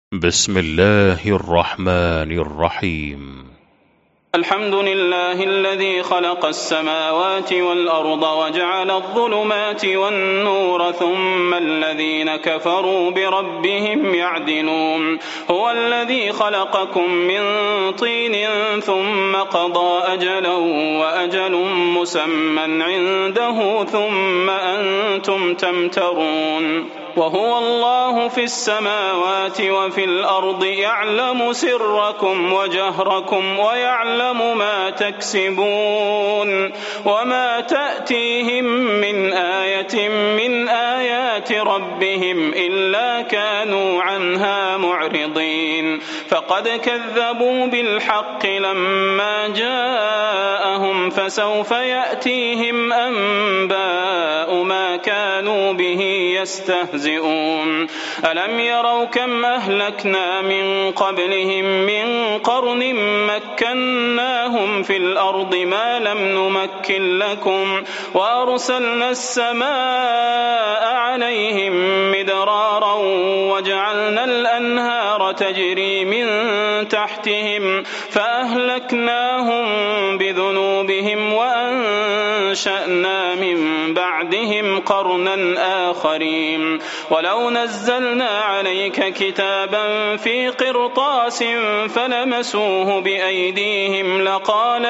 بسم الله الرحمن الرحيم. الحمد لله الذي خلق السماوات والأرض وجعل الظلمات والنور ثم الذين كفروا بربهم يعدلون. هو الذي خلقكم من طين ثم قضى أجلا وأجل مسمى عنده ثم أنتم تمترون. وهو الله في السماوات وفي الأرض يعلم سركم وجهركم ويعلم ما تكسبون. وما تأتيهم من آية من آيات ربهم إلا كانوا عنها معرضين. فقد كذبوا بالحق لما جاءهم فسوف يأتيهم أنباء ما كانوا به يستهزئون. ألم يروا كم أهلكنا من قبلهم من قرن مكناهم في الأرض ما لم نمكن لكم وأرسلنا السماء عليهم مدرارا وجعلنا الأنهار تجري من تحتهم فأهلكناهم بذنوبهم وأنشأنا من بعدهم قرنا آخرين. ولو نزلنا عليك كتابا في قرطاس فلمسوه بأيديهم لقال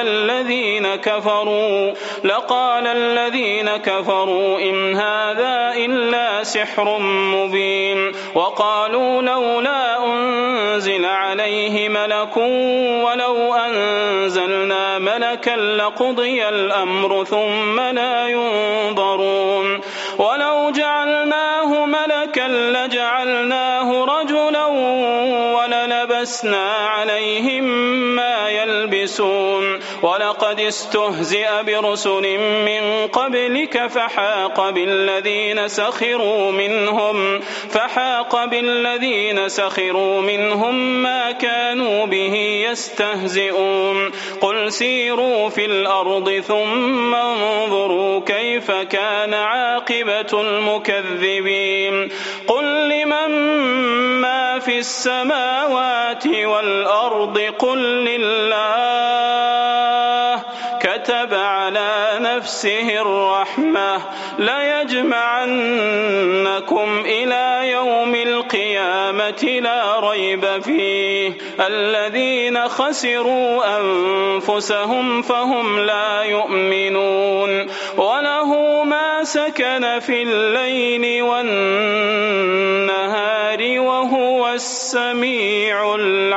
الذين كفروا إن هذا إلا سحر مبين. وقالوا لولا أنزل عليه ملك ولو أنزلنا ملكا لقضي الأمر ثم لا ينظرون. ولو جعلناه ملكا لجعلناه رجلا وللبسنا عليهم ما يلبسون. ولقد استهزئ برسل من قبلك فحاق بالذين سخروا منهم ما كانوا به يستهزئون. قل سيروا في الأرض ثم انظروا كيف كان عاقبة المكذبين. قل لمن ما في السماوات والأرض قل لله كتب على نفسه الرحمة ليجمعنكم إلى يوم القيامة لا ريب فيه. الذين خسروا أنفسهم فهم لا يؤمنون. وله ما سكن في الليل والنهار وهو السميع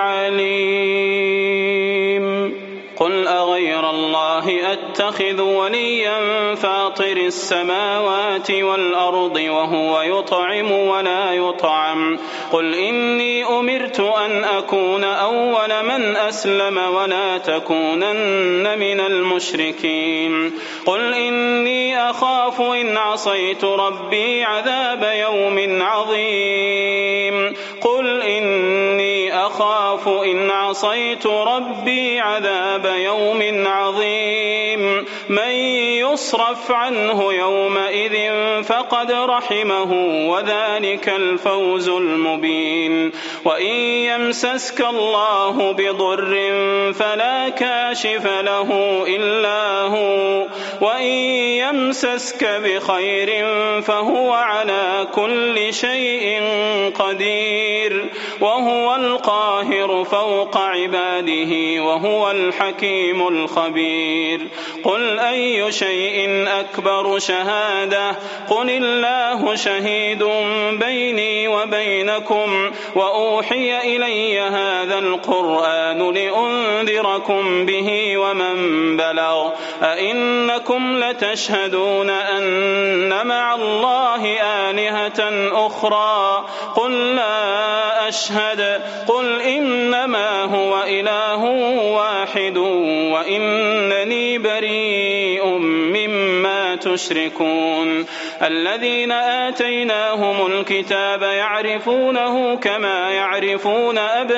العليم. قل أغير الله أتخذ وليا فاطر السماوات والأرض وهو يطعم ولا يطعم. قل إني أمرت أن أكون أول من أسلم ولا تكونن من المشركين. قل إني أخاف إن عصيت ربي عذاب يوم عظيم. قل إني أخاف إن عصيت ربي عذاب يوم عظيم. من يصرف عنه يومئذ فقد رحمه وذلك الفوز المبين. وإن يمسسك الله بضر فلا كاشف له إلا هو وإن يمسسك بخير فهو على كل شيء قدير. وهو القاهر فوق عباده وهو الحكيم الخبير. قل أي شيء أكبر شهادة قل الله شهيد بيني وبينكم وأوحي إلي هذا القرآن لأنذركم به ومن بلغ. أئنكم لتشهدون أن مع الله آلهة أخرى قل لا أشهد. قل إنما هو إله واحد وإنني بريء مما تشركون الذين آتيناهم الكتاب يعرفونه كما يعرفون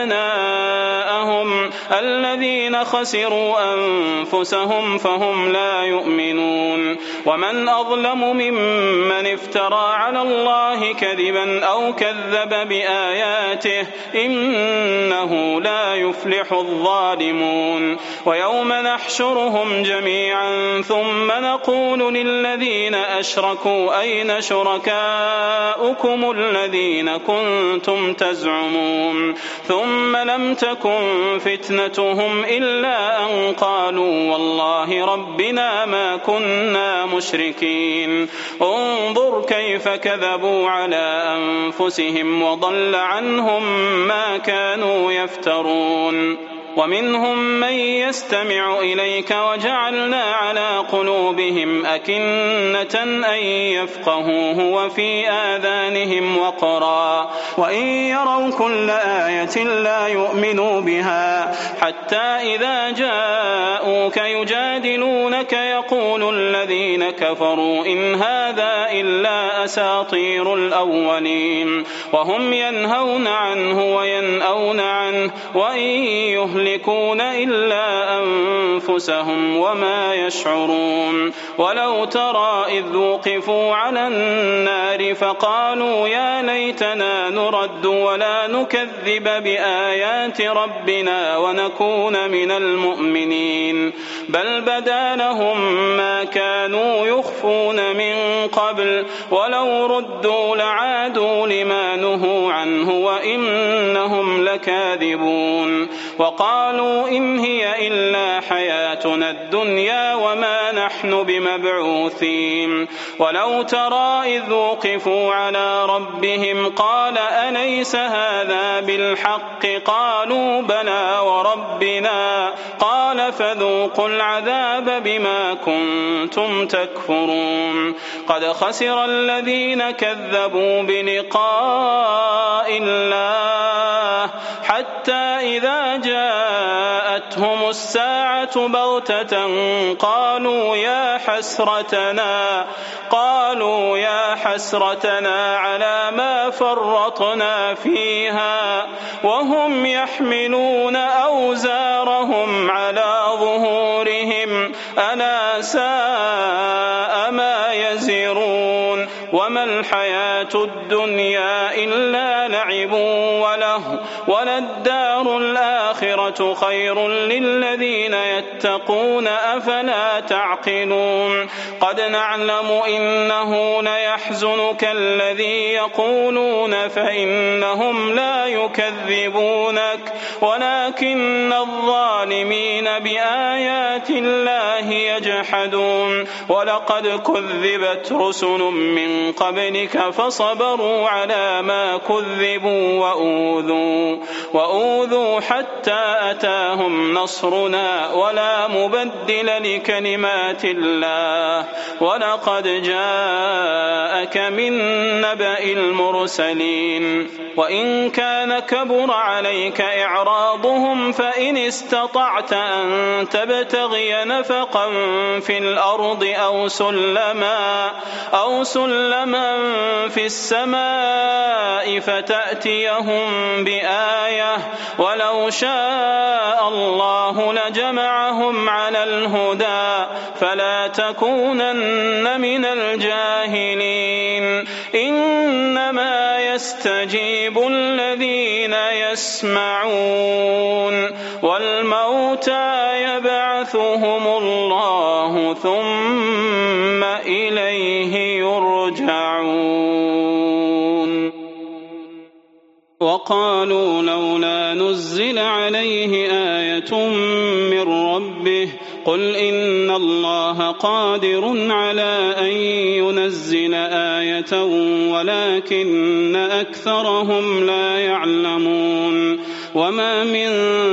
أبناءهم الذين خسروا أنفسهم فهم لا يؤمنون ومن أظلم ممن افترى على الله كذبا أو كذب بآياته إنه لا يفلح الظالمون ويوم نحشرهم جميعا ثم نقول للذين أشركوا أين شركاؤكم الذين كنتم تزعمون ثم لم تكن فتنتهم إلا أن قالوا والله ربنا ما كنا مشركين انظر كيف كذبوا على أنفسهم وضل عنهم ما كانوا يفترون ومنهم من يستمع إليك وجعلنا على قلوبهم أكنة أن يفقهوه وفي آذانهم وقرا وإن يروا كل آية لا يؤمنوا بها حتى إذا جاءوك يجادلونك يقول الذين كفروا إن هذا إلا أساطير الأولين وهم ينهون عنه وينأون عنه وإن يهلكون إلا أنفسهم وما يشعرون ولو ترى إذ وقفوا على النار فقالوا يا ليتنا نرد ولا نكذب بآيات ربنا ونكون من المؤمنين بل بدا لهم ما كانوا يخفون من قبل ولو ردوا لعادوا لما نهوا عنه وإنهم لكاذبون وقالوا إن هي إلا حياتنا الدنيا وما نحن بمبعوثين ولو ترى إذ وقفوا على ربهم قال أليس هذا بالحق قالوا بلى وربنا قال فذوقوا العذاب بما كنتم تكفرون قد خسر الذين كذبوا بلقاء الله حتى إذا جاءتهم الساعة بغتة قالوا يا حسرتنا على ما فرطنا فيها وهم يحملون أوزارهم على ظهورهم ألا ساء ما يزرون وما الحياة الدنيا إلا لعب وله وللدار الآخرة خير للذين يتقون أفلا تعقلون قد نعلم إنه ليحزنك الذي يقولون فإنهم لا يكذبونك ولكن الظالمين بآيات الله يجحدون ولقد كذبت رسل من قبلك فصبروا على ما كذبوا وأوذوا حتى أتاهم نصرنا ولا مبدل لكلمات الله ولقد جاءك من نبأ المرسلين وإن كان كبر عليك إعراضهم فإن استطعت أن تبتغي نفقا في الأرض أو سلما في السماء فتأتيهم بآية ولو شاء الله لجمعهم على الهدى فلا تكونن من الجاهلين إنما يستجيب الذين يسمعون والموتى يبعثهم الله ثم إليه يرجعون وقالوا لولا نزل عليه آية من ربه قل إن الله قادر على أن ينزل آية ولكن أكثرهم لا يعلمون وما من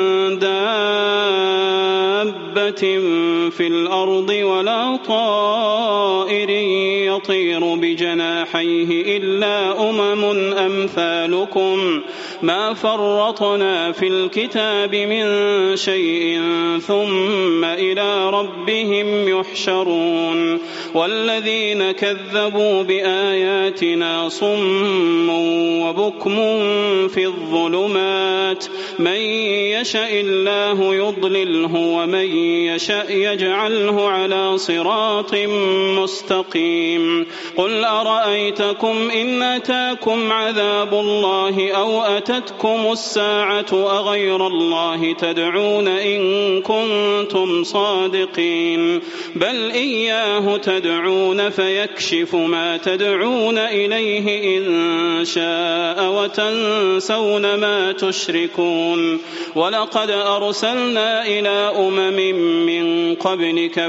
دابة في الأرض ولا طائر يطير بجناحيه إلا أمم أمثالكم ما فرطنا في الكتاب من شيء ثم إلى ربهم يحشرون والذين كذبوا بآياتنا صم وبكم في الظلمات من يشاء الله يضلله ومن يشاء يجعله على صراط مستقيم قل أرأيتكم إن أتاكم عذاب الله أو أتتكم الساعة أغير الله تدعون إن كنتم صادقين بل إياه تدعون فيكشف ما تدعون إليه إن شاء وتنسون ما تشركون ولقد أرسلنا إلى أمم من قبلك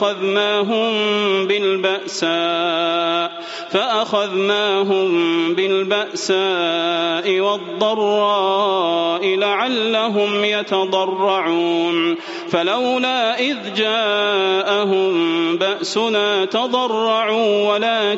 فأخذناهم بالبأساء والضراء لعلهم يتضرعون فلولا إذ جاءهم بأسنا تضرعوا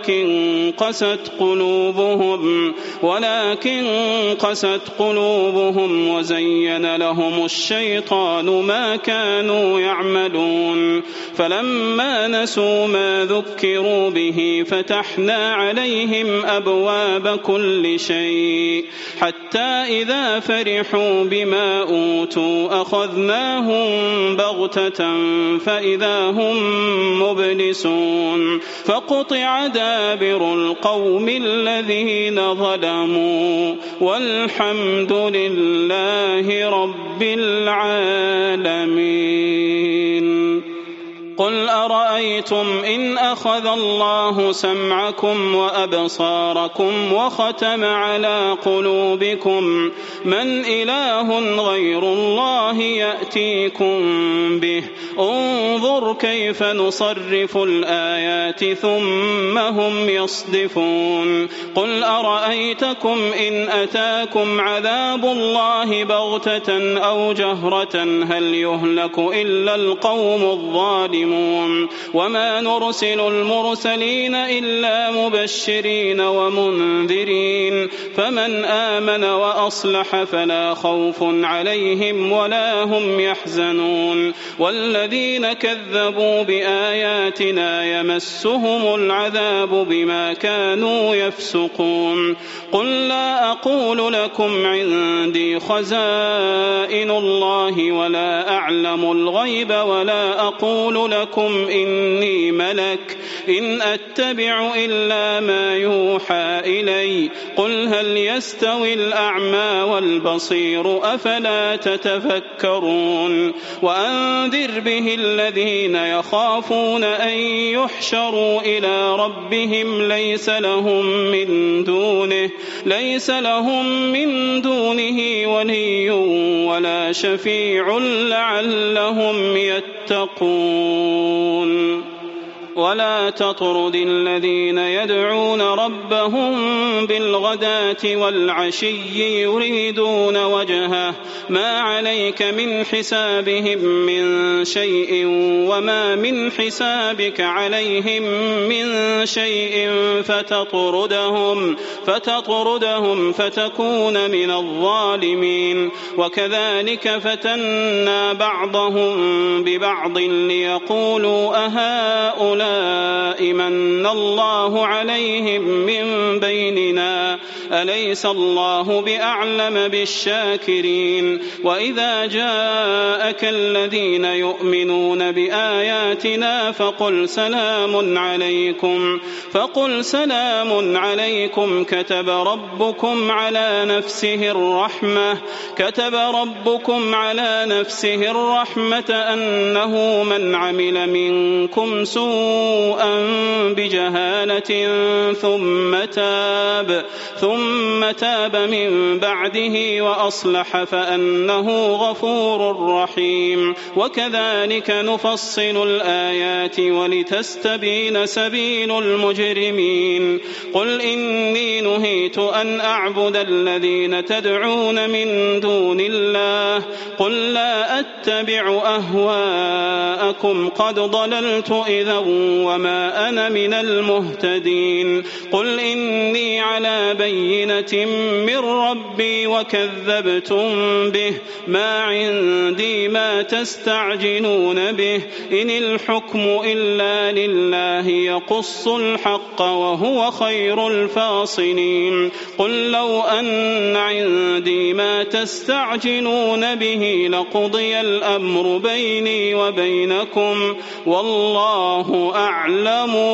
ولكن قست قلوبهم وزين لهم الشيطان ما كانوا يعملون فلما نسوا ما ذكروا به فتحنا عليهم أبواب كل شيء حتى إذا فرحوا بما أوتوا أخذناهم بغتة فإذا هم مبلسون فقطع دابر القوم الذين ظلموا والحمد لله رب العالمين قل أرأيتم إن أخذ الله سمعكم وأبصاركم وختم على قلوبكم من إله غير الله يأتيكم به انظر كيف نصرف الآيات ثم هم يصدفون قل أرأيتكم إن أتاكم عذاب الله بغتة أو جهرة هل يهلك إلا القوم الظالمون وما نرسل المرسلين إلا مبشرين ومنذرين فمن آمن وأصلح فلا خوف عليهم ولا هم يحزنون والذين كذبوا بآياتنا يمسهم العذاب بما كانوا يفسقون قل لا أقول لكم عندي خزائن الله ولا أعلم الغيب ولا أقول لكم إني ملك إن أتبع إلا ما يوحى إلي قل هل يستوي الأعمى والبصير أفلا تتفكرون وأنذر به الذين يخافون أن يحشروا إلى ربهم ليس لهم من دونه ولي ولا شفيع لعلهم يتقون ولا تطرد الذين يدعون ربهم بالغداة والعشي يريدون وجهه ما عليك من حسابهم من شيء وما من حسابك عليهم من شيء فتطردهم فتكون من الظالمين وكذلك فتنا بعضهم ببعض ليقولوا أهؤلاء من الله عليهم من بيننا أليس الله بأعلم بالشاكرين وإذا جاءك الذين يؤمنون بآياتنا فقل سلام عليكم كتب ربكم على نفسه الرحمة أنه من عمل منكم سوءا بجهالة ثم تاب من بعده وأصلح فأنه غفور رحيم وكذلك نفصل الآيات ولتستبين سبيل المجرمين قل إني نهيت أن أعبد الذين تدعون من دون الله قل لا أتبع أهواءكم قد ضللت إذا وما أنا من المهتدين. قل إني على بينة من ربي وكذبتم به، ما عندي ما تستعجلون به، إن الحكم إلا لله يقص الحق وهو خير الفاصلين. قل لو أن عندي ما تستعجلون به لقضي الأمر بيني وبينكم والله أعلم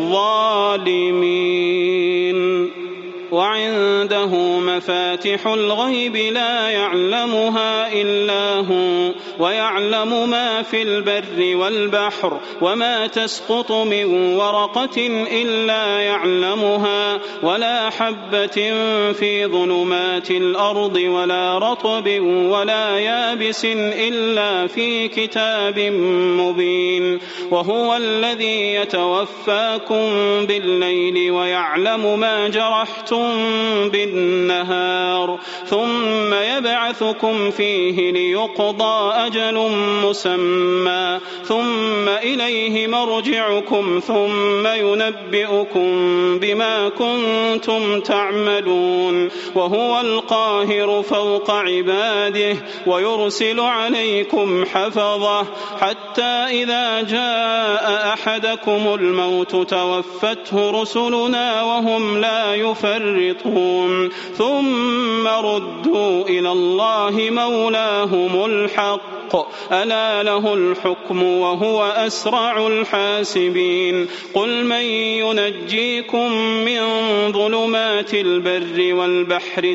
بالظالمين. وعنده مفاتح الغيب لا يعلمها إلا هو، ويعلم ما في البر والبحر، وما تسقط من ورقة إلا يعلمها، ولا حبة في ظلمات الأرض ولا رطب ولا يابس إلا في كتاب مبين. وهو الذي يتوفاكم بالليل ويعلم ما جرحتم بالنهار، ثم يبعثكم فيه ليقضى أجل مسمى، ثم إليه مرجعكم ثم ينبئكم بما كنتم تعملون. وهو القاهر فوق عباده ويرسل عليكم حفظه، حتى إذا جاء أحدكم الموت توفته رسلنا وهم لا يفرطون، ثم ردوا إلى الله مولاهم الحق، ألا له الحكم وهو أسرع الحاسبين. قل من ينجيكم من ظلمات البر والبحر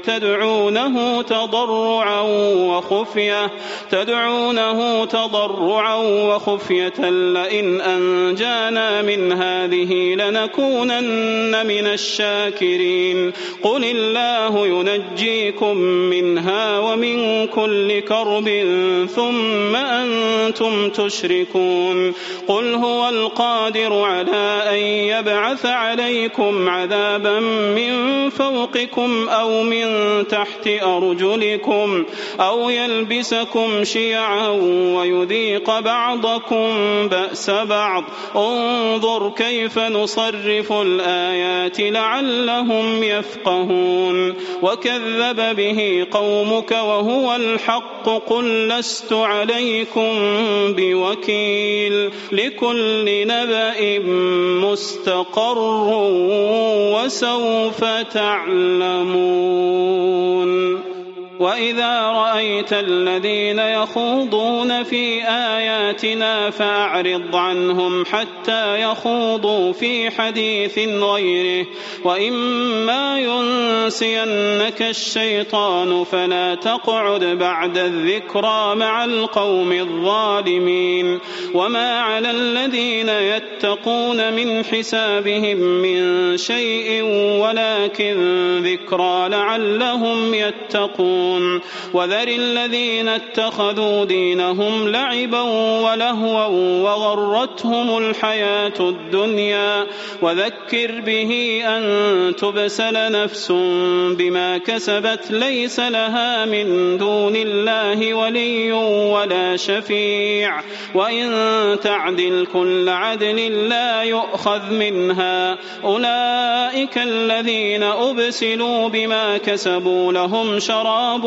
تدعونه تضرعا وخفية لئن أنجانا من هذه لنكونن من الشاكرين. قل الله ينجيكم منها ومن كل كرب ثم أنتم تشركون. قل هو القادر على أن يبعث عليكم عذابا من فوقكم أو من تحت أرجلكم أو يلبسكم شيعا ويذيق بعضكم بأس بعض. انظر كيف نصرف الآيات لعلهم يفقهون. وكذب به قومك وهو الحق قل لست عليكم بوكيل. لكل نبأ مستقر وسوف تعلمون. وإذا رأيت الذين يخوضون في آياتنا فأعرض عنهم حتى يخوضوا في حديث غيره، وإما ينسينك الشيطان فلا تقعد بعد الذكرى مع القوم الظالمين. وما على الذين يتقون من حسابهم من شيء ولكن ذكرى لعلهم يتقون. وذر الذين اتخذوا دينهم لعبا ولهوا وغرتهم الحياة الدنيا، وذكر به أن تبسل نفس بما كسبت ليس لها من دون الله ولي ولا شفيع، وإن تعدل كل عدل لا يؤخذ منها. أولئك الذين أبسلوا بما كسبوا لهم شراب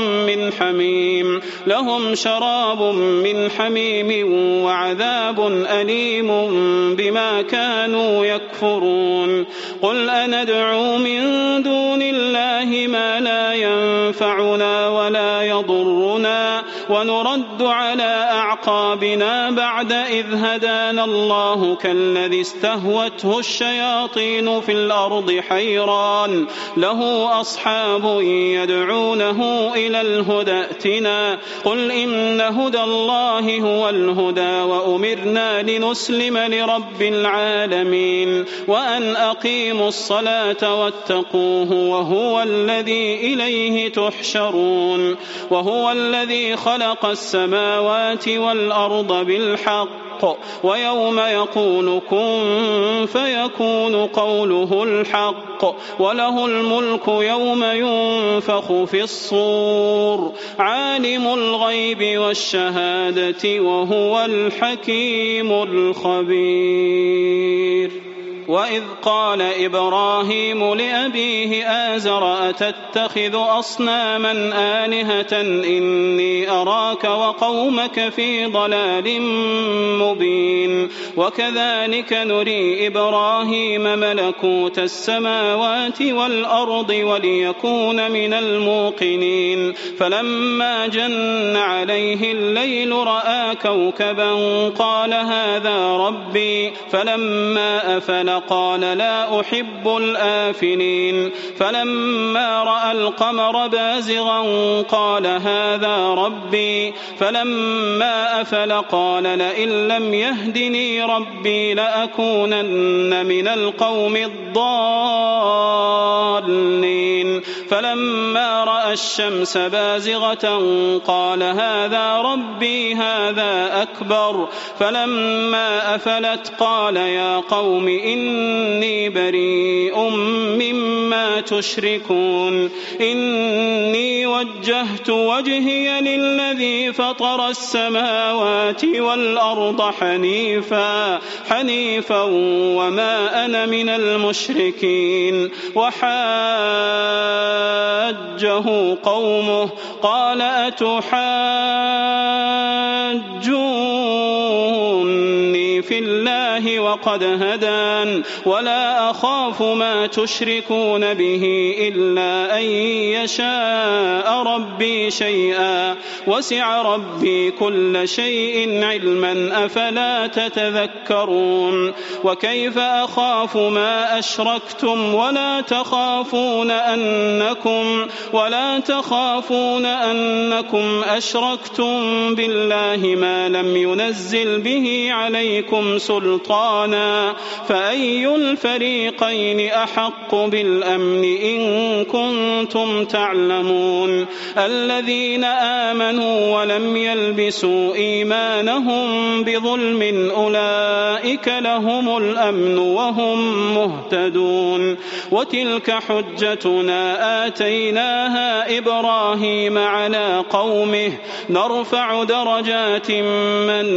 من حميم وعذاب أليم بما كانوا يكفرون. قل أندعو من دون الله ما لا ينفعنا ولا يضرنا ونرد على أعقابنا بعد إذ هدانا الله كالذي استهوته الشياطين في الأرض حيران له أصحاب يدعونه إلى الهدى ائتنا. قل إن هدى الله هو الهدى وأمرنا لنسلم لرب العالمين وأن أقيموا الصلاة واتقوه وهو الذي إليه تحشرون. وهو الذي خلق السماوات والأرض بالحق الحق ويوم يقول كن فيكون قوله الحق وله الملك يوم ينفخ في الصور عالم الغيب والشهادة وهو الحكيم الخبير. وإذ قال إبراهيم لأبيه آزر أتتخذ أصناما آلهة إني أراك وقومك في ضلال مبين. وكذلك نري إبراهيم ملكوت السماوات والأرض وليكون من الموقنين. فلما جن عليه الليل رأى كوكبا قال هذا ربي فلما أفل قال لا أحب الآفلين. فلما رأى القمر بازغا قال هذا ربي فلما أفل قال لئن لم يهدني ربي لأكونن من القوم الضالين. فلما رأى الشمس بازغة قال هذا ربي هذا أكبر. فلما أفلت قال يا قوم إني بريء مما تشركون إني وجهت وجهي للذي فطر السماوات والأرض حنيفا وما أنا من المشركين. وحاجه قومه قال أتحاجوني في الله وقد هدان ولا أخاف ما تشركون به إلا أن يشاء ربي شيئا وسع ربي كل شيء علما أفلا تتذكرون. وكيف أخاف ما أشركتم ولا تخافون أنكم أشركتم بالله ما لم ينزل به عليكم سلطانا فأي الفريقين أحق بالأمن إن كنتم تعلمون. الذين آمنوا ولم يلبسوا إيمانهم بظلم أولئك لهم الأمن وهم مهتدون. وتلك حجتنا آتيناها إبراهيم على قومه نرفع درجات من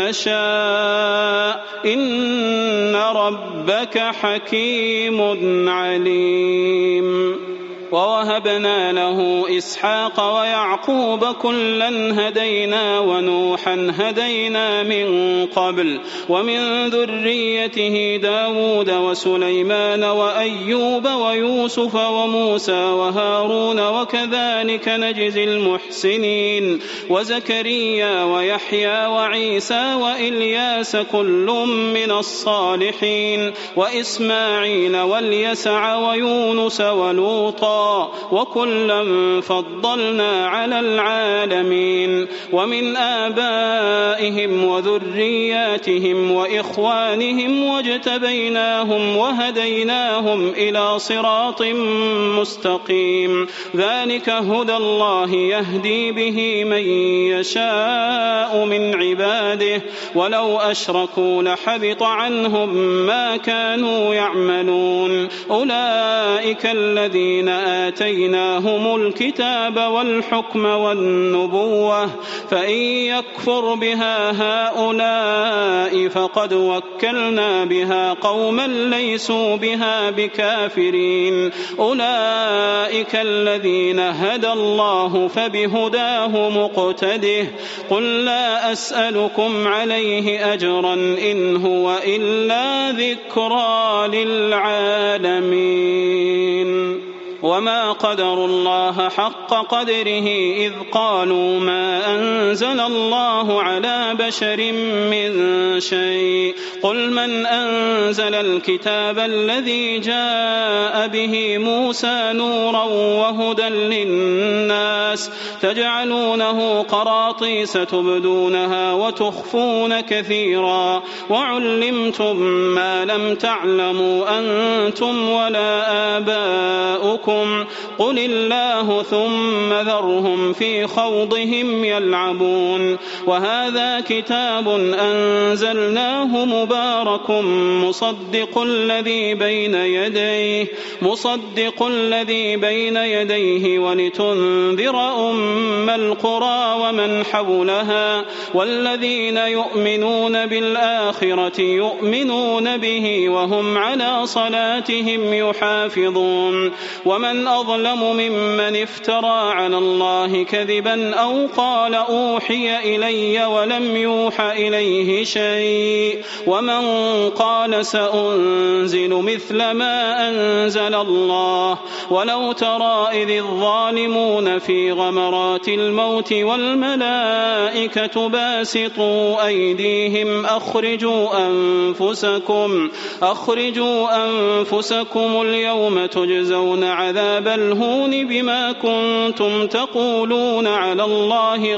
نشاء إن ربك حكيم عليم. ووهبنا له إسحاق ويعقوب كلا هدينا ونوحا هدينا من قبل ومن ذريته داود وسليمان وأيوب ويوسف وموسى وهارون وكذلك نجزي المحسنين. وزكريا ويحيى وعيسى وإلياس كل من الصالحين وإسماعيل واليسع ويونس ولوطا وكلا فضلنا على العالمين. ومن آبائهم وذرياتهم وإخوانهم واجتبيناهم وهديناهم إلى صراط مستقيم. ذلك هدى الله يهدي به من يشاء من عباده ولو أشركوا لحبط عنهم ما كانوا يعملون. أولئك الذين آتيناهم الكتاب والحكم والنبوة فإن يكفر بها هؤلاء فقد وكلنا بها قوما ليسوا بها بكافرين. أولئك الذين هدى الله فبهداه مقتده. قل لا أسألكم عليه أجرا إن هو إلا ذكرى للعالمين. وما قدروا الله حق قدره إذ قالوا ما أنزل الله على بشر من شيء. قل من أنزل الكتاب الذي جاء به موسى نورا وهدى للناس تجعلونه قراطيس تبدونها وتخفون كثيرا وعلمتم ما لم تعلموا أنتم ولا آباؤكم ربكم قل الله ثم ذرهم في خوضهم يلعبون وهذا كتاب أنزلناه مبارك مصدق الذي بين يديه ولتنذر أم القرى ومن حولها والذين يؤمنون بالآخرة يؤمنون به وهم على صلاتهم يحافظون ومن أظلم ممن افترى على الله كذبا أو قال أوحي إلي ولم يوح إليه شيء ومن قال سأنزل مثل ما أنزل الله ولو ترى إذ الظالمون في غمرات الموت والملائكة باسطوا أيديهم أخرجوا أنفسكم اليوم تجزون عذاب الهون بما كنتم تقولون على الله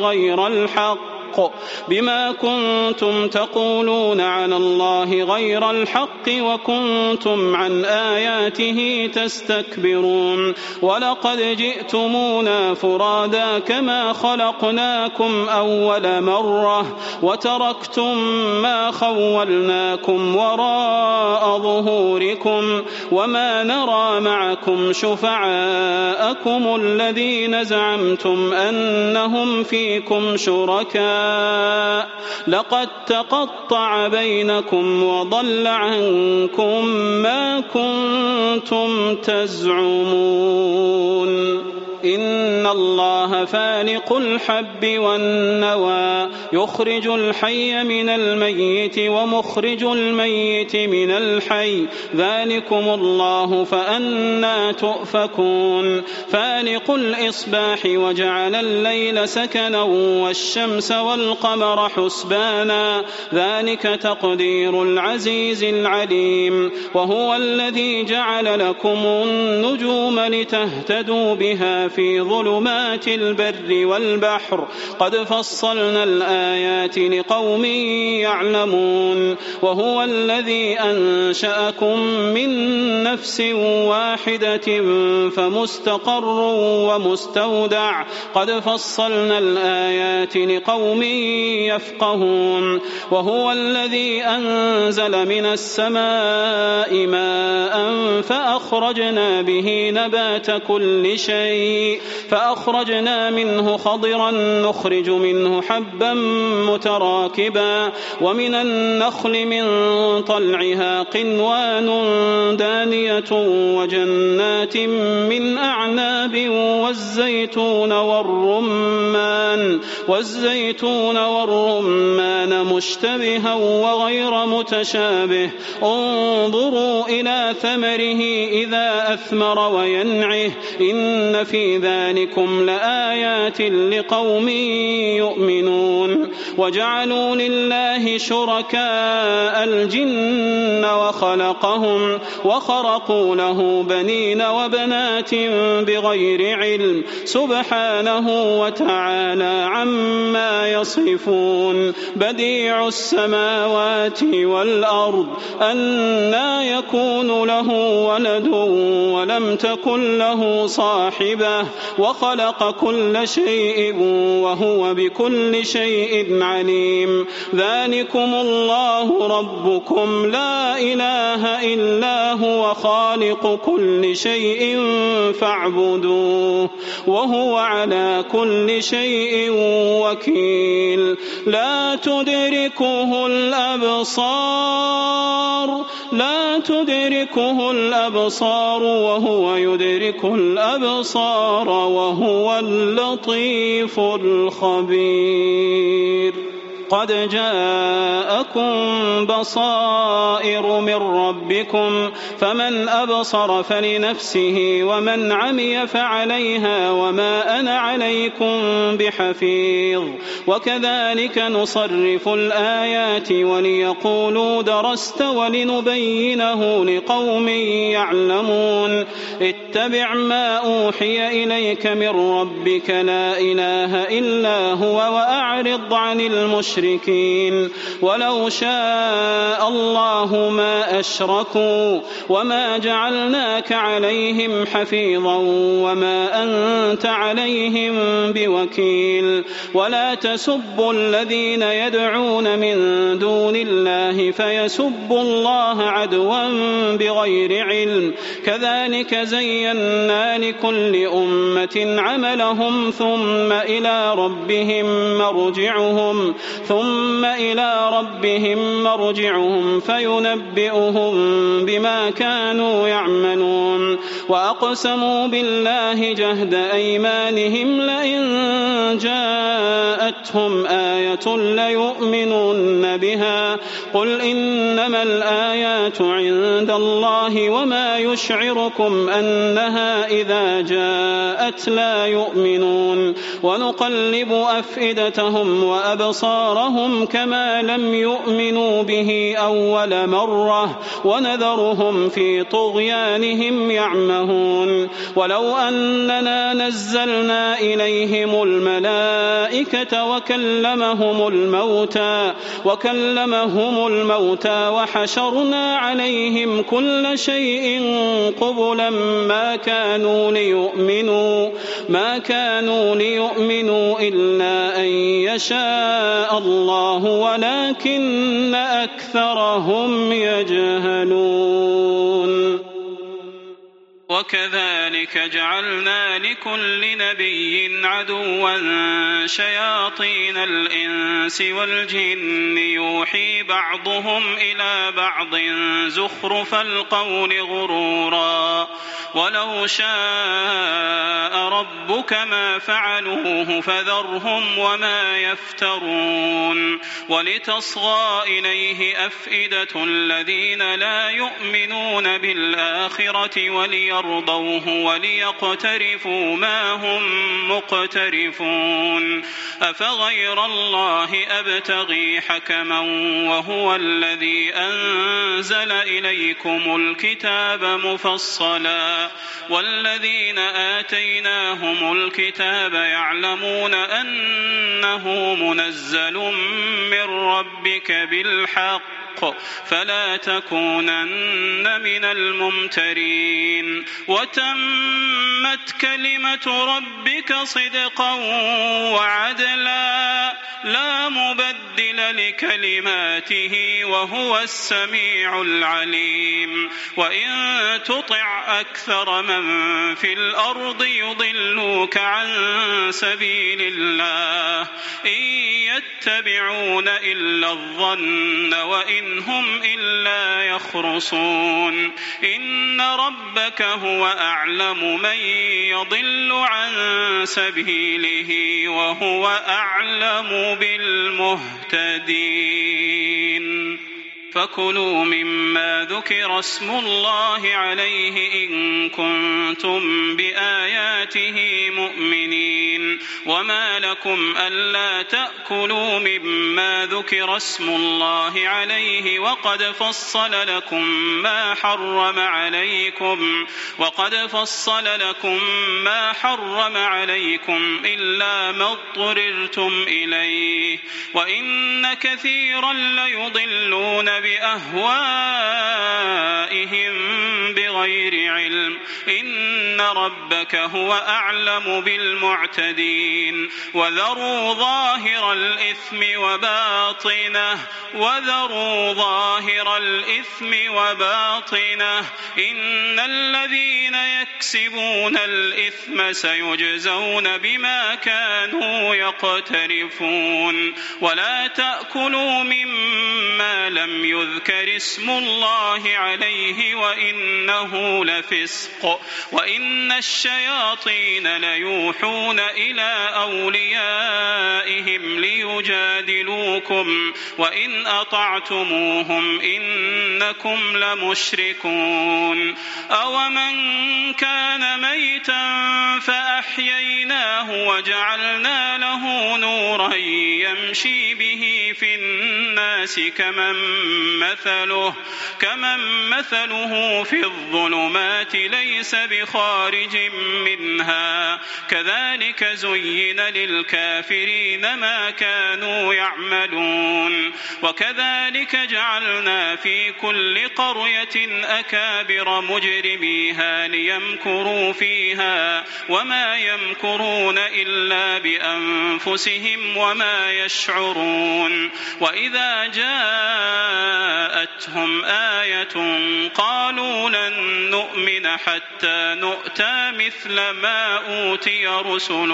غير الحق وكنتم عن آياته تستكبرون ولقد جئتمونا فرادا كما خلقناكم أول مرة وتركتم ما خولناكم وراء ظهوركم وما نرى معكم شفعاءكم الذين زعمتم أنهم فيكم شركاء لقد تقطع بينكم وضل عنكم ما كنتم تزعمون إن الله فالق الحب والنوى يخرج الحي من الميت ومخرج الميت من الحي ذلكم الله فأنى تؤفكون فالق الإصباح وجعل الليل سكنا والشمس والقمر حسبانا ذلك تقدير العزيز العليم وهو الذي جعل لكم النجوم لتهتدوا بها في ظلمات البر والبحر قد فصلنا الآيات لقوم يعلمون وهو الذي أنشأكم من نفس واحدة فمستقر ومستودع قد فصلنا الآيات لقوم يفقهون وهو الذي أنزل من السماء ماء فأخرجنا به نبات كل شيء فأخرجنا منه خضرا نخرج منه حبا متراكبا ومن النخل من طلعها قنوان دانية وجنات من أعناب والزيتون والرمان مشتبها وغير متشابه انظروا إلى ثمره إذا أثمر وينعه إن في ذلكم لآيات لقوم يؤمنون وجعلوا لله شركاء الجن وخلقهم وخرقوا له بنين وبنات بغير علم سبحانه وتعالى عما يصفون بديع السماوات والأرض أنى يكون له ولد ولم تكن له صاحبة وخلق كل شيء وهو بكل شيء عليم ذلكم الله ربكم لا إله إلا هو خالق كل شيء فاعبدوه وهو على كل شيء وكيل لا تدركه الأبصار وهو يدرك الأبصار وهو اللطيف الخبير قد جاءكم بصائر من ربكم فمن أبصر فلنفسه ومن عمي فعليها وما أنا عليكم بحفيظ وكذلك نصرف الآيات وليقولوا درست ولنبينه لقوم يعلمون اتبع ما أوحي إليك من ربك لا إله إلا هو وأعرض عن المشركين المشركين ولو شاء الله ما أشركوا وما جعلناك عليهم حفيظا وما أنت عليهم بوكيل ولا تسبوا الذين يدعون من دون الله فيسبوا الله عدوا بغير علم كذلك زينا لكل أمة عملهم ثم إلى ربهم مرجعهم فينبئهم بما كانوا يعملون وأقسموا بالله جهد أيمانهم لئن جاءتهم آية ليؤمنن بها قل إنما الآيات عند الله وما يشعركم أنها إذا جاءت لا يؤمنون ونقلب أفئدتهم وأبصارهم كما لم يؤمنوا به أول مرة ونذرهم في طغيانهم يعمهون ون أننا نزلنا إليهم الملائكة وكلمهم الموتى وحشرنا عليهم كل شيء قبلا ما كانوا ليؤمنوا إلا أن يشاء الله ولكن أكثرهم يجهلون وكذلك جعلنا لكل نبي عدوا شياطين الإنس والجن يوحي بعضهم إلى بعض زخرف القول غرورا ولو شاء ربك ما فعلوه فذرهم وما يفترون ولتصغى إليه أفئدة الذين لا يؤمنون بالآخرة وليرضوه وليقترفوا ما هم مقترفون أفغير الله أبتغي حكما وهو الذي أنزل إليكم الكتاب مفصلا والذين آتيناهم الكتاب يعلمون أنه منزل من ربك بالحق فلا تكونن من الممترين وتمت كلمة ربك صدقا وعدلا لا مبدل لكلماته وهو السميع العليم وإن تطع أكثر من في الأرض يضلوك عن سبيل الله إن يتبعون إلا الظن وإن هم إلا يخرصون إن ربك هو أعلم من يضل عن سبيله وهو أعلم بالمهتدين فكلوا مما ذكر اسم الله عليه إن كنتم بآياته مؤمنين وما لكم ألا تأكلوا مما ذكر اسم الله عليه وقد فصل لكم ما حرم عليكم إلا ما اضطررتم إليه وإن كثيرا ليضلون بأهوائهم بغير علم إن ربك هو أعلم بالمعتدين وذروا ظاهر الإثم وباطنه إن الذين يكسبون الإثم سيجزون بما كانوا يقترفون ولا تأكلوا مما لم يذكر اسم الله عليه وإنه لفسق وإن الشياطين ليوحون إلى أوليائهم ليجادلوكم وإن أطعتموهم إنكم لمشركون أومن كان ميتا فأحييناه وجعلنا له نورا يمشي به في الناس كمن مثله في الظلمات ليس بخارج منها كذلك زين للكافرين ما كانوا يعملون وكذلك جعلنا في كل قرية أكابر مجرميها ليمكروا فيها وما يمكرون إلا بأنفسهم وما يشعرون وإذا جاءتهم آية قالوا لن نؤمن حتى نؤتى مثل ما أوتي رسل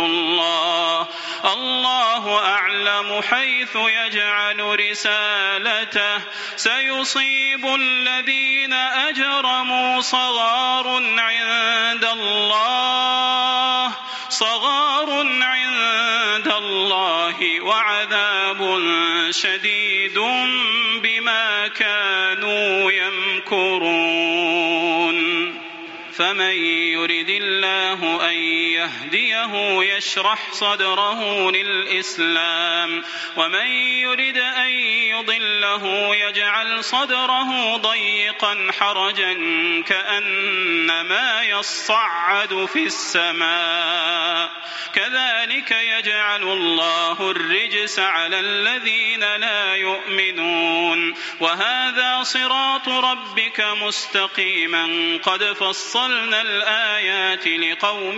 الله أعلم حيث يجعل رسالته سيصيب الذين أجرموا صغار عند الله وعذاب شديد بما كانوا يمكرون فمن يرد الله أن يهديه يشرح صدره للإسلام ومن يرد أن يضله يجعل صدره ضيقا حرجا كأنما يصعد في السماء كذلك يجعل الله الرجس على الذين لا يؤمنون وهذا صراط ربك مستقيما قد فصلنا الآيات لقوم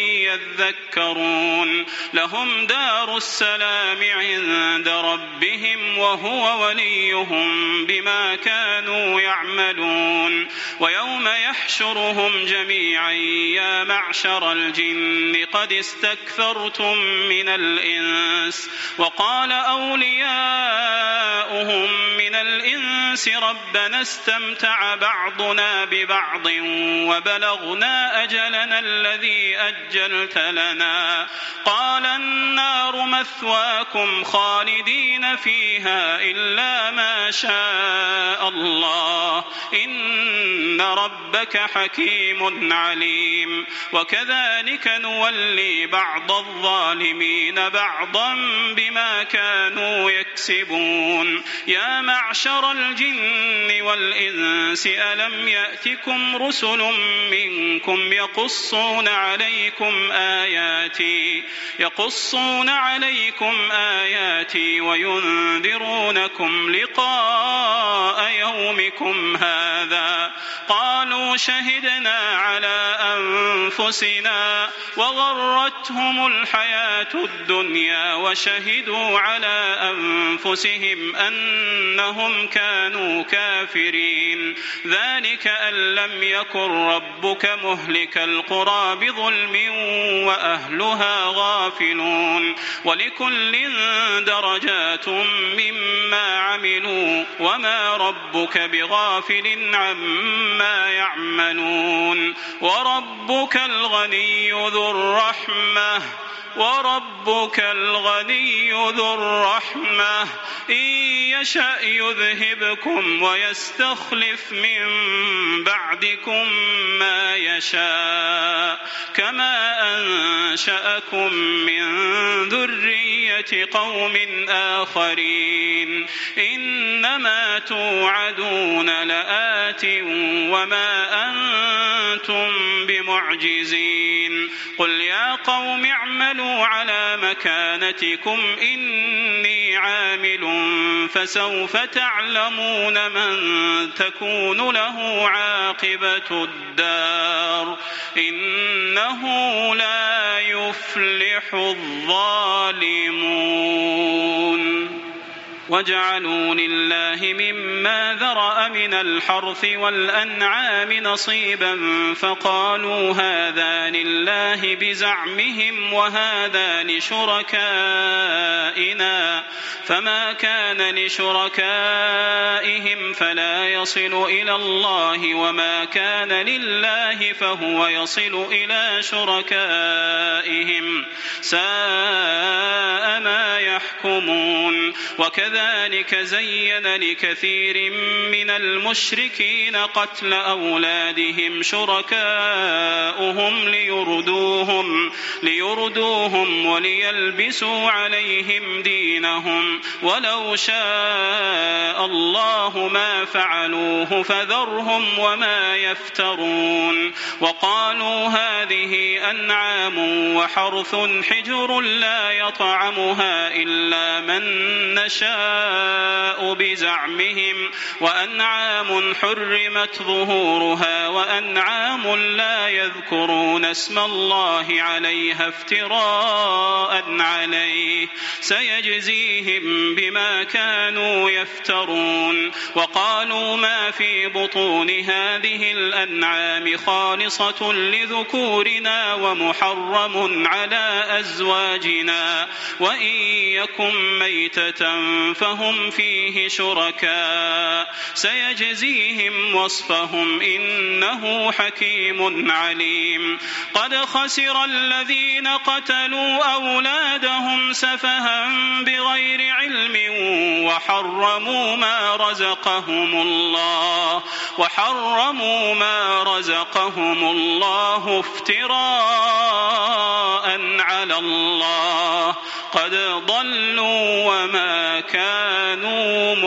يذكرون لهم دار السلام عند ربهم وهو وليهم بما كانوا يعملون ويوم يحشرهم جميعا يا معشر الجن قد استكثرتم من الإنس وقال أولياؤهم من الإنس ربنا استمتع بعضنا ببعض وبلغنا أجلنا الذي أجلت لنا قال النار مثواكم خالدين فيها إلا ما شاء الله إن ربك حكيم عليم وكذلك نولي بعض الظالمين بعضا بما كانوا يكسبون يا معشر الجن والإنس ألم يأتكم رسل منكم يقصون عليكم آياتي وينذرونكم لقاء يومكم هذا قالوا شهدنا على أنفسنا وغرتهم الحياة الدنيا وشهدوا على أنفسهم أنهم كانوا كافرين ذلك أن لم يكن ربك مهلك القرى بظلم وأهلها غافلون ولكل درجات مما عملوا وما ربك بغافل عما يعملون وربك الغني ذو الرحمة إن يشأ يذهبكم ويستخلف من بعدكم ما يشاء كما أنشأكم من ذرية قوم آخرين إنما توعدون لآت وما أنتم بمعجزين قل يا قوم اعملوا على مكانتكم إني عامل فسوف تعلمون من تكون له عاقبة الدار إنه لا يفلح الظالمون وجعلوا لله مما ذرأ من الحرث والأنعام نصيبا فقالوا هذا لله بزعمهم وهذا لشركائنا فما كان لشركائهم فلا يصل إلى الله وما كان لله فهو يصل إلى شركائهم ساء ما يحكمون يحكمون وكذلك زين لكثير من المشركين قتل أولادهم شركاؤهم ليردوهم وليلبسوا عليهم دينهم ولو شاء الله ما فعلوه فذرهم وما يفترون وقالوا هذه أنعام وحرث حجر لا يطعمها إلا من نشاء بزعمهم وأنعام حرمت ظهورها وأنعام لا يذكرون اسم الله عليها افتراء عليه سيجزيهم بما كانوا يفترون وقالوا ما في بطون هذه الأنعام خالصة لذكورنا ومحرم على أزواجنا وإن يكن ميتة فهم فيه شركاء سيجزيهم وصفهم إنه حكيم عليم قد خسر الذين قتلوا أولادهم سفها بغير علم وحرموا ما رزقهم الله افتراء على الله قد ضلوا وما كانوا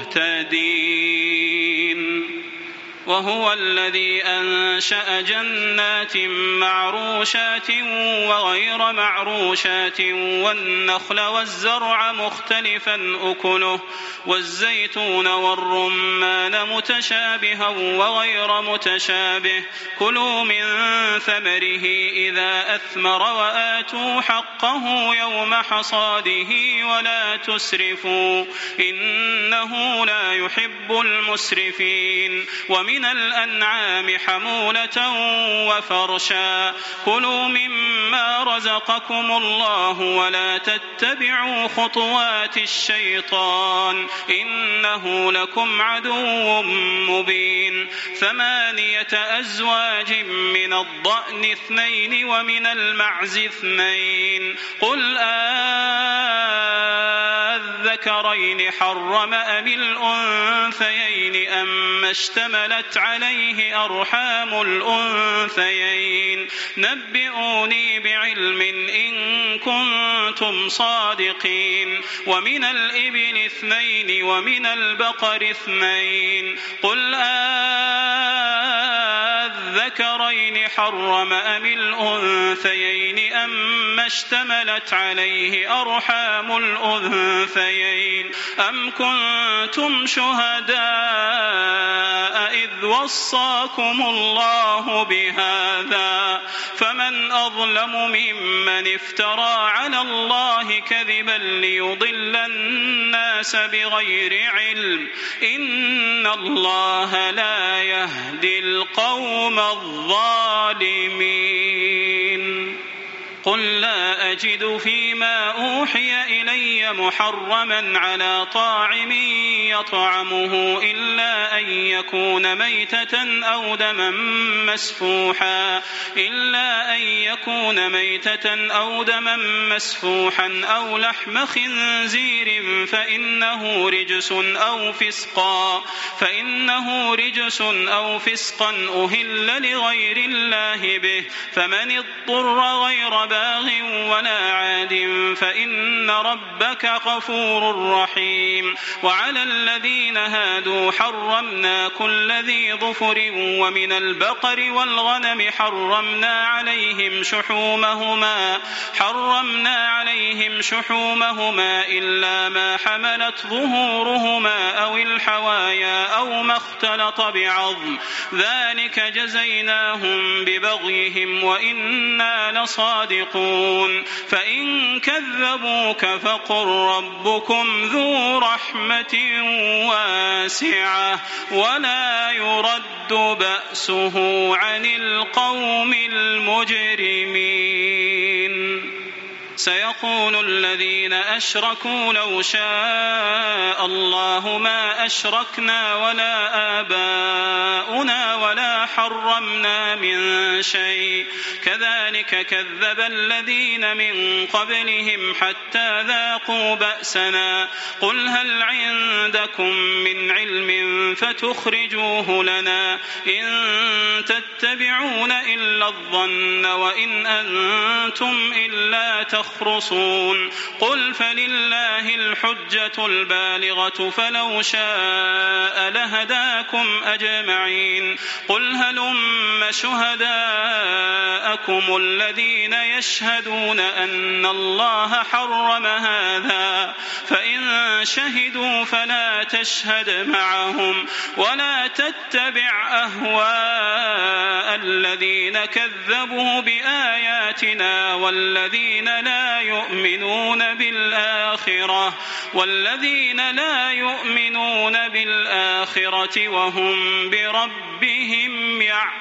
مهتدين وهو الذي أنشأ جنات معروشات وغير معروشات والنخل والزرع مختلفا أكله والزيتون والرمان متشابها وغير متشابه كلوا من ثمره إذا أثمر وآتوا حقه يوم حصاده ولا تسرفوا إنه لا يحب المسرفين ومن الأنعام حمولة وفرشا كلوا مما رزقكم الله ولا تتبعوا خطوات الشيطان إنه لكم عدو مبين 8 أزواج من الضأن 2 ومن المعز 2 قل الذكرين حرم أم الأنثيين أم اشتملت عليه أرحام الأنثيين نبئوني بعلم إن كنتم صادقين ومن الإبل 2 ومن البقر 2 قل الذكرين حرم أم الأنثيين أم اشتملت عليه أرحام الأنثيين أم كنتم شهداء إذ وصاكم الله بهذا فمن أظلم ممن افترى على الله كذبا ليضل الناس بغير علم إن الله لا يهدي القوم الظالمين قل لا أجد فيما أوحي إلي محرما على طاعم يطعمه إلا أن يكون ميتة أو دما مسفوحا أو لحم خنزير فإنه رجس أو فسقا أهل لغير الله به فمن اضطر غير باغ ولا عاد فإن ربك غفور رحيم وعلى الذين هادوا حرمنا كل ذي ظفر ومن البقر والغنم حرمنا عليهم شحومهما إلا ما حملت ظهورهما أو الحوايا أو ما اختلط بعظم ذلك جزيناهم ببغيهم وإنا لصادقون فإن كذبوك فقل ربكم ذو رحمة واسعة ولا يرد بأسه عن القوم المجرمين سيقول الذين أشركوا لو شاء الله ما أشركنا ولا آباؤنا ولا حرمنا من شيء كذلك كذب الذين من قبلهم حتى ذاقوا بأسنا قل هل عندكم من علم فتخرجوه لنا إن تتبعون إلا الظن وإن أنتم إلا تخرصون قل فلله الحجة البالغة فلو شاء لهداكم أجمعين قل هلم شهداءكم الذين يشهدون أن الله حرم هذا فإن شهدوا فلا تشهد معهم ولا تتبع أهواء الذين كذبوا بآياتنا والذين لا يؤمنون بالآخرة وهم بربهم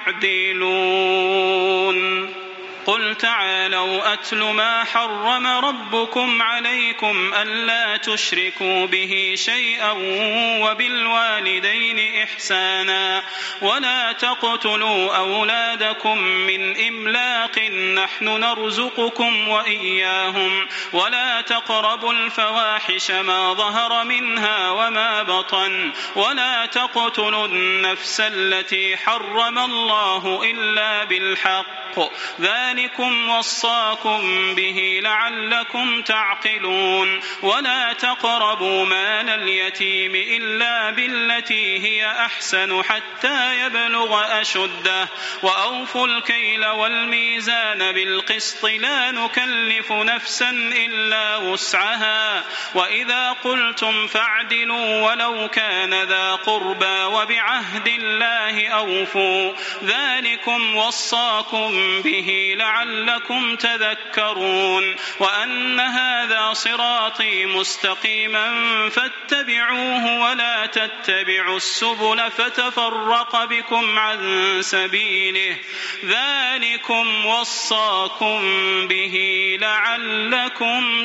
يعدلون قل تعالوا أتل ما حرم ربكم عليكم ألا تشركوا به شيئا وبالوالدين إحسانا ولا تقتلوا أولادكم من إملاق نحن نرزقكم وإياهم ولا تقربوا الفواحش ما ظهر منها وما بطن ولا تقتلوا النفس التي حرم الله إلا بالحق ذلكم وصاكم به لعلكم تعقلون ولا تقربوا مال اليتيم إلا بالتي هي أحسن حتى يبلغ أشده وأوفوا الكيل والميزان بالقسط لا نكلف نفسا إلا وسعها وإذا قلتم فاعدلوا ولو كان ذا قربى وبعهد الله أوفوا ذلكم وصاكم به لعلكم تذكرون وأن هذا صراطي مستقيما فاتبعوه ولا تتبعوا السبل فتفرق بكم عن سبيله ذلكم وصاكم به لعلكم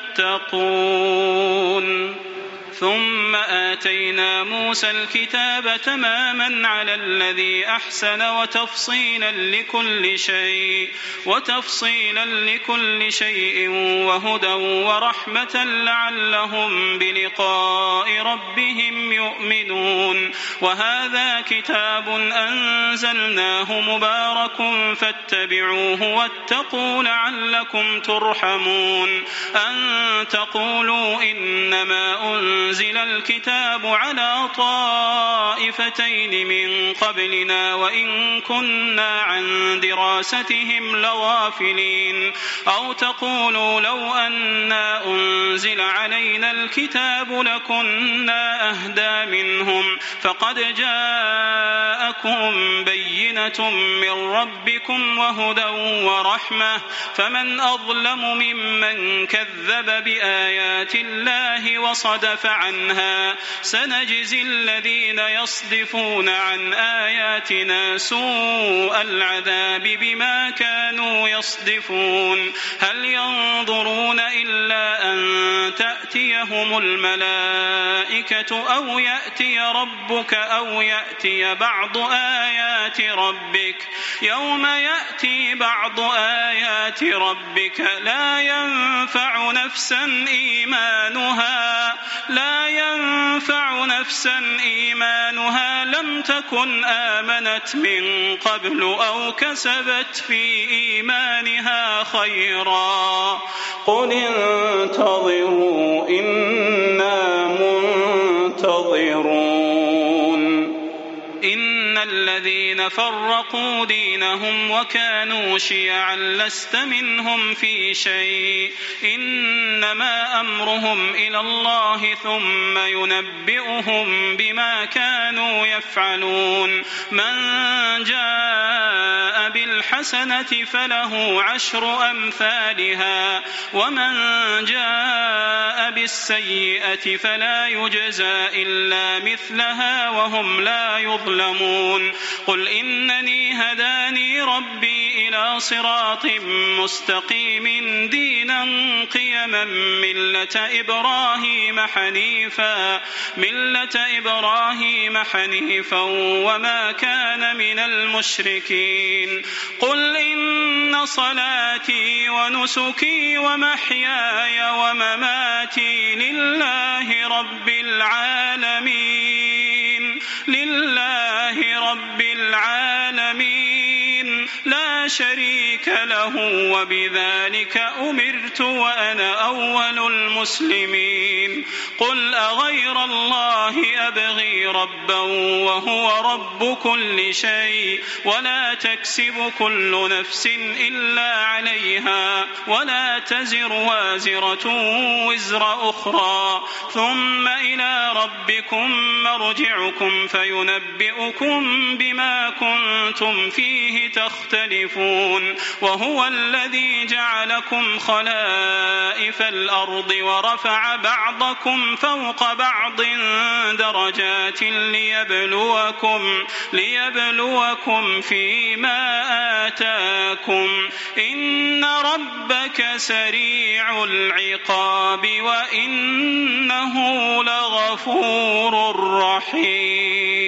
تتقون ثم آتينا موسى الكتاب تماما على الذي أحسن وتفصيلا لكل شيء وهدى ورحمة لعلهم بلقاء ربهم يؤمنون وهذا كتاب أنزلناه مبارك فاتبعوه واتقوا لعلكم ترحمون أن تقولوا إنما أنزل الكتاب على طائفتين من قبلنا وإن كنا عن دراستهم لغافلين أو تقولوا لو أنا أنزل علينا الكتاب لكنا أهدى منهم فقد جاءكم بينة من ربكم وهدى ورحمة فمن أظلم ممن كذب بآيات الله وصدف عنها سنجزي الذين يصدفون عن آياتنا سوء العذاب بما كانوا يصدفون هل ينظرون إلا أن تأتيهم الملائكة أو يأتي ربك أو يأتي بعض آيات ربك يوم يأتي بعض آيات ربك لا ينفع نفسا إيمانها لم تكن آمنت من قبل أو كسبت في إيمانها خيرا قل انتظروا إنا منتظرون إن الذين فرقوا دينهم وكانوا شيعا لست منهم في شيء إنما أمرهم إلى الله ثم ينبئهم بما كانوا يفعلون من جاء بالحسنة فله 10 أمثالها ومن جاء بالسيئة فلا يجزى إلا مثلها وهم لا يظلمون قل إنني هداني ربي إلى صراط مستقيم دينا قيما ملة إبراهيم حنيفا وما كان من المشركين قل إن صلاتي ونسكي ومحياي ومماتي لله رب العالمين لا شريك له وبذلك أمرت وأنا أول المسلمين قل أغير الله أبغي ربا وهو رب كل شيء ولا تكسب كل نفس إلا عليها ولا تزر وازرة وزر أخرى ثم إلى ربكم مرجعكم فينبئكم بما كنتم فيه تختلفون وهو الذي جعلكم خلائف الأرض ورفع بعضكم فوق بعض درجات ليبلوكم فيما آتاكم إن ربك سريع العقاب وإنه لغفور رحيم.